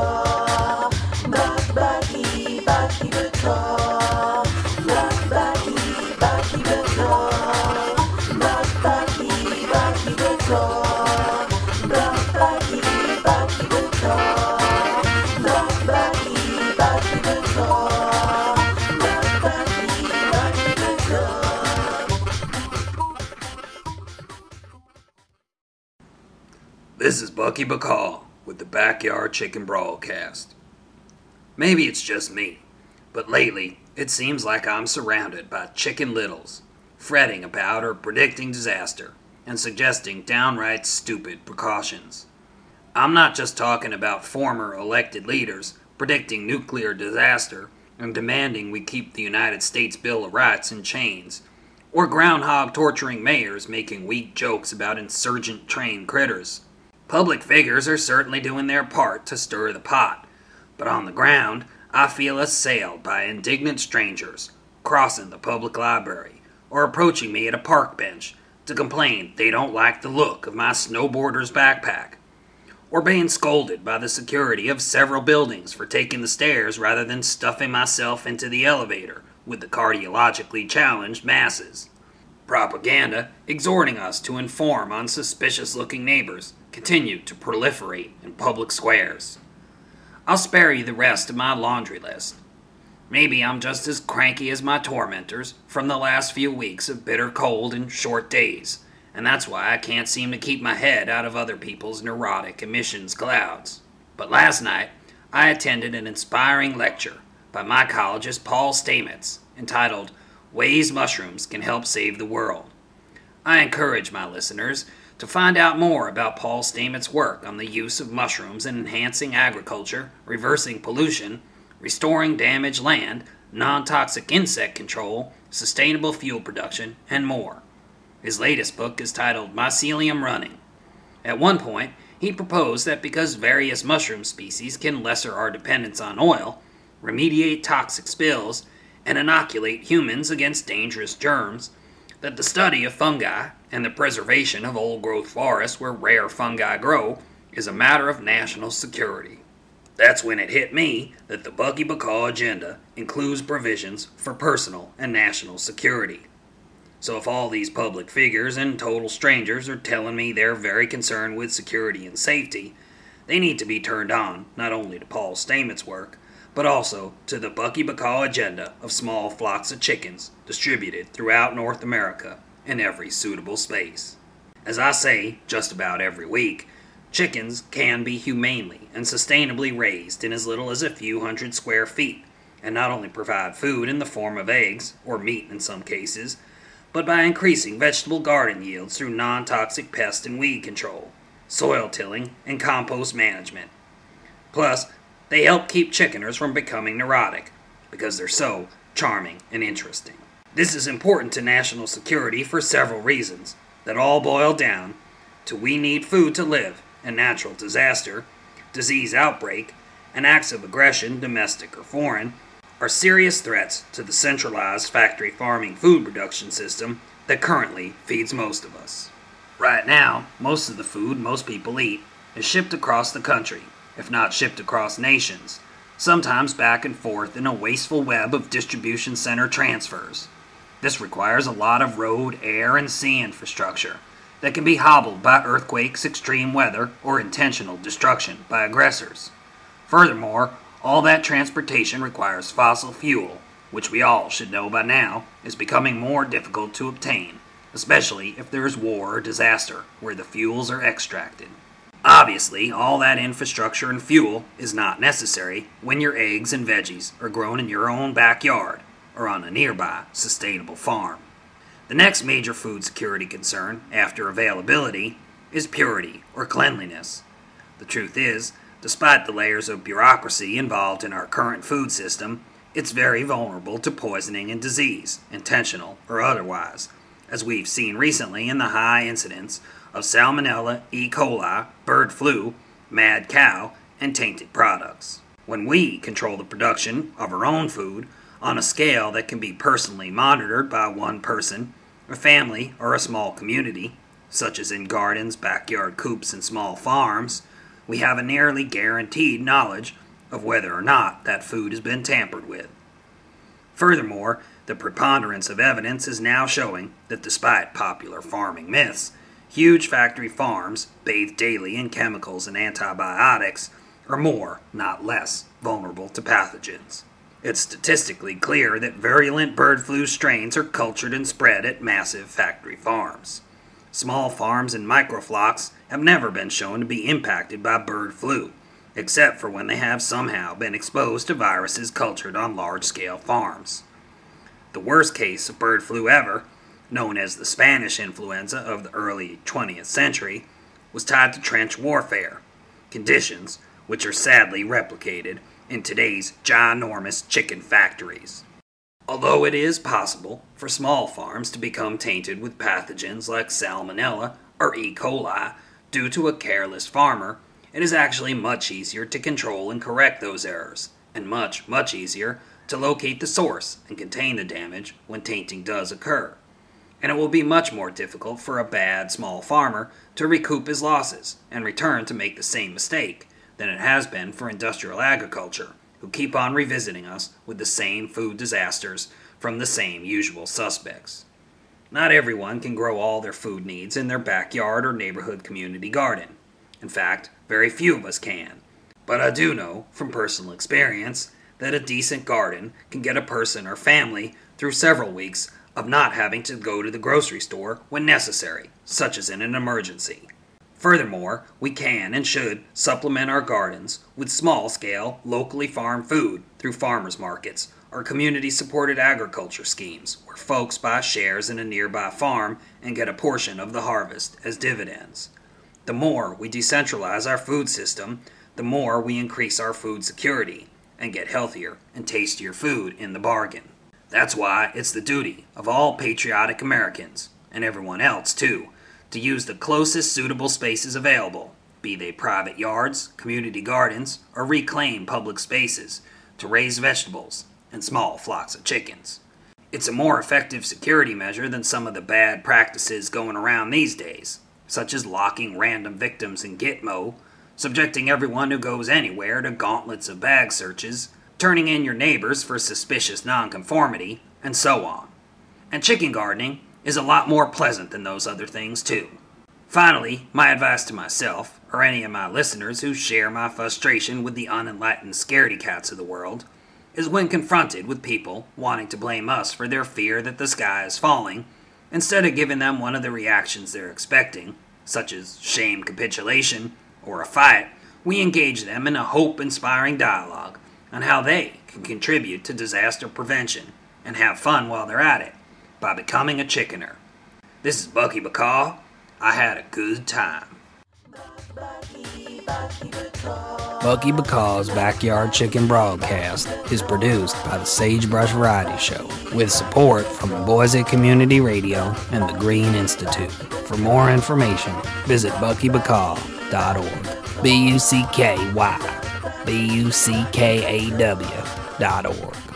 Baca, Baki Baca, Baki Baca, Baki Baca, Baki Baca, This is Bucky Bacall with the Backyard Chicken Broadcast. Maybe it's just me, but lately it seems like I'm surrounded by chicken littles, fretting about or predicting disaster and suggesting downright stupid precautions. I'm not just talking about former elected leaders predicting nuclear disaster and demanding we keep the United States Bill of Rights in chains, or groundhog torturing mayors making weak jokes about insurgent trained critters. Public figures are certainly doing their part to stir the pot, but on the ground, I feel assailed by indignant strangers crossing the public library or approaching me at a park bench to complain they don't like the look of my snowboarder's backpack, or being scolded by the security of several buildings for taking the stairs rather than stuffing myself into the elevator with the cardiologically challenged masses. Propaganda exhorting us to inform on suspicious-looking neighbors continued to proliferate in public squares. I'll spare you the rest of my laundry list. Maybe I'm just as cranky as my tormentors from the last few weeks of bitter cold and short days, and that's why I can't seem to keep my head out of other people's neurotic emissions clouds. But last night, I attended an inspiring lecture by my college's Paul Stamets entitled Ways Mushrooms Can Help Save the World. I encourage my listeners to find out more about Paul Stamets' work on the use of mushrooms in enhancing agriculture, reversing pollution, restoring damaged land, non-toxic insect control, sustainable fuel production, and more. His latest book is titled Mycelium Running. At one point, he proposed that because various mushroom species can lesser our dependence on oil, remediate toxic spills, and inoculate humans against dangerous germs, that the study of fungi and the preservation of old-growth forests where rare fungi grow is a matter of national security. That's when it hit me that the Bucky Bacall agenda includes provisions for personal and national security. So if all these public figures and total strangers are telling me they're very concerned with security and safety, they need to be turned on not only to Paul Stamets' work, but also to the Bucky Bacall agenda of small flocks of chickens distributed throughout North America in every suitable space. As I say just about every week, chickens can be humanely and sustainably raised in as little as a few hundred square feet, and not only provide food in the form of eggs, or meat in some cases, but by increasing vegetable garden yields through non-toxic pest and weed control, soil tilling, and compost management. Plus, they help keep chickeners from becoming neurotic, because they're so charming and interesting. This is important to national security for several reasons, that all boil down to we need food to live, and natural disaster, disease outbreak, and acts of aggression, domestic or foreign, are serious threats to the centralized factory farming food production system that currently feeds most of us. Right now, most of the food most people eat is shipped across the country, if not shipped across nations, sometimes back and forth in a wasteful web of distribution center transfers. This requires a lot of road, air, and sea infrastructure that can be hobbled by earthquakes, extreme weather, or intentional destruction by aggressors. Furthermore, all that transportation requires fossil fuel, which we all should know by now is becoming more difficult to obtain, especially if there is war or disaster where the fuels are extracted. Obviously, all that infrastructure and fuel is not necessary when your eggs and veggies are grown in your own backyard or on a nearby sustainable farm. The next major food security concern, after availability, is purity or cleanliness. The truth is, despite the layers of bureaucracy involved in our current food system, it's very vulnerable to poisoning and disease, intentional or otherwise, as we've seen recently in the high incidence of Salmonella, E. coli, bird flu, mad cow, and tainted products. When we control the production of our own food on a scale that can be personally monitored by one person, a family, or a small community, such as in gardens, backyard coops, and small farms, we have a nearly guaranteed knowledge of whether or not that food has been tampered with. Furthermore, the preponderance of evidence is now showing that despite popular farming myths, huge factory farms, bathed daily in chemicals and antibiotics, are more, not less, vulnerable to pathogens. It's statistically clear that virulent bird flu strains are cultured and spread at massive factory farms. Small farms and microflocks have never been shown to be impacted by bird flu, except for when they have somehow been exposed to viruses cultured on large-scale farms. The worst case of bird flu ever, known as the Spanish influenza of the early 20th century, was tied to trench warfare, conditions which are sadly replicated in today's ginormous chicken factories. Although it is possible for small farms to become tainted with pathogens like Salmonella or E. coli due to a careless farmer, it is actually much easier to control and correct those errors, and much, much easier to locate the source and contain the damage when tainting does occur. And it will be much more difficult for a bad small farmer to recoup his losses and return to make the same mistake than it has been for industrial agriculture, who keep on revisiting us with the same food disasters from the same usual suspects. Not everyone can grow all their food needs in their backyard or neighborhood community garden. In fact, very few of us can. But I do know, from personal experience, that a decent garden can get a person or family through several weeks of not having to go to the grocery store when necessary, such as in an emergency. Furthermore, we can and should supplement our gardens with small-scale, locally farmed food through farmers markets or community-supported agriculture schemes where folks buy shares in a nearby farm and get a portion of the harvest as dividends. The more we decentralize our food system, the more we increase our food security and get healthier and tastier food in the bargain. That's why it's the duty of all patriotic Americans, and everyone else too, to use the closest suitable spaces available, be they private yards, community gardens, or reclaimed public spaces, to raise vegetables and small flocks of chickens. It's a more effective security measure than some of the bad practices going around these days, such as locking random victims in Gitmo, subjecting everyone who goes anywhere to gauntlets of bag searches, turning in your neighbors for suspicious nonconformity, and so on. And chicken gardening is a lot more pleasant than those other things too. Finally, my advice to myself, or any of my listeners who share my frustration with the unenlightened scaredy cats of the world, is when confronted with people wanting to blame us for their fear that the sky is falling, instead of giving them one of the reactions they're expecting, such as shame capitulation or a fight, we engage them in a hope-inspiring dialogue on how they can contribute to disaster prevention and have fun while they're at it by becoming a chickener. This is Bucky Bacaw. I had a good time. Bucky Bacaw's Backyard Chicken Broadcast is produced by the Sagebrush Variety Show with support from Boise Community Radio and the Green Institute. For more information, visit buckybacaw.org. BUCKY BUCKAW.org.